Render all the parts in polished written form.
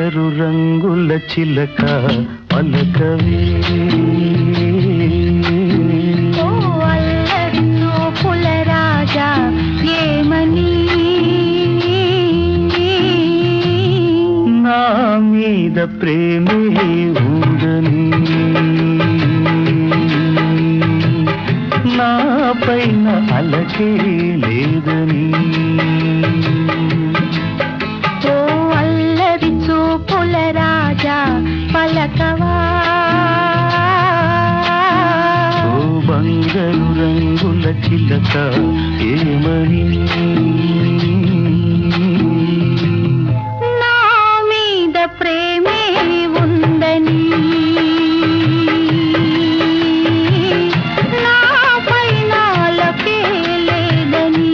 బంగారు రంగుల చిలక పలకవే ఓ అల్లరి చూపుల రాజా ఏమని నా మీద ప్రేమే ఉందని నా పైన అలకే లేదని ఓ అల్లరి చూపుల రాజా పలకవా ఓ బంగారు రంగుల చిలక ఏమని నా మీద ప్రేమే ఉందని నా పైన అలకే లేదని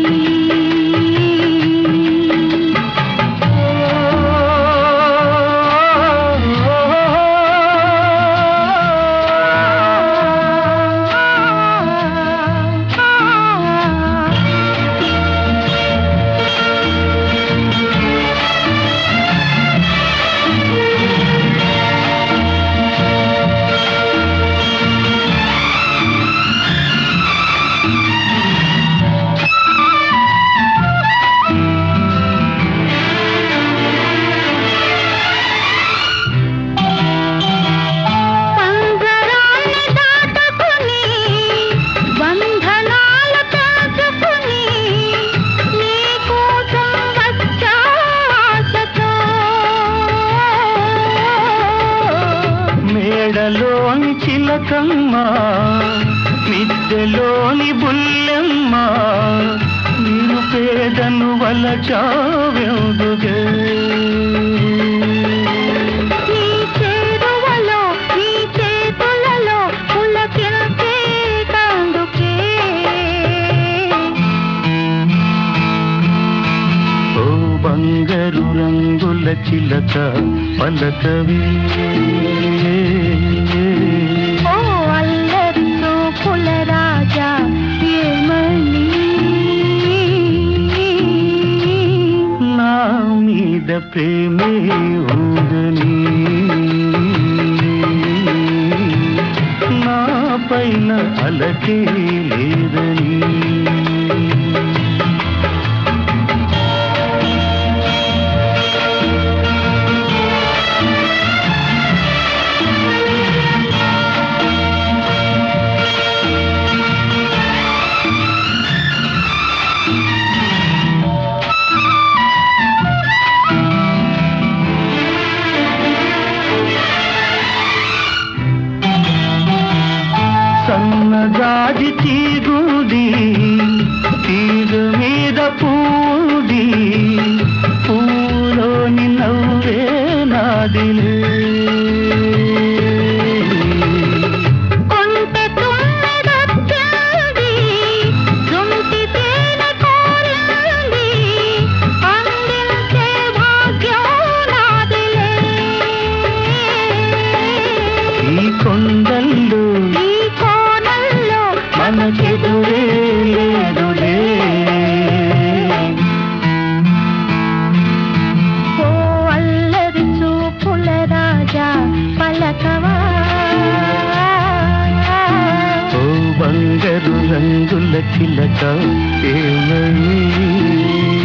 మేడలోని చిలకమ్మ మిద్దెలోని బుల్లెమ్మ నీరు పేదను వలచావెందుగే ఈ చేరువలో ఈ చేతులలో పులకించే కందుకే ఓ బంగారు రంగుల చిలక పలకవే ఓ అల్లరి చూపుల రాజా ఏమని నా మీద ప్రేమే ఉందని నా పైన అలకే లేదని సన్నజాజి తీగుది తీగ మీద పూది పూలోని నవ్వే నాదిలే కొంటె తుమ్మెదొచ్చింది జుంటి తేనె కోరింది అందించే భాగ్యం నాదిలే ఈ కొండల్లో ఈ కోనల్లో మనకెదురే లేదులే ఓ అల్లరి చూపుల రాజా పలకవా ఓ బంగారు రంగుల చిలక ఏమని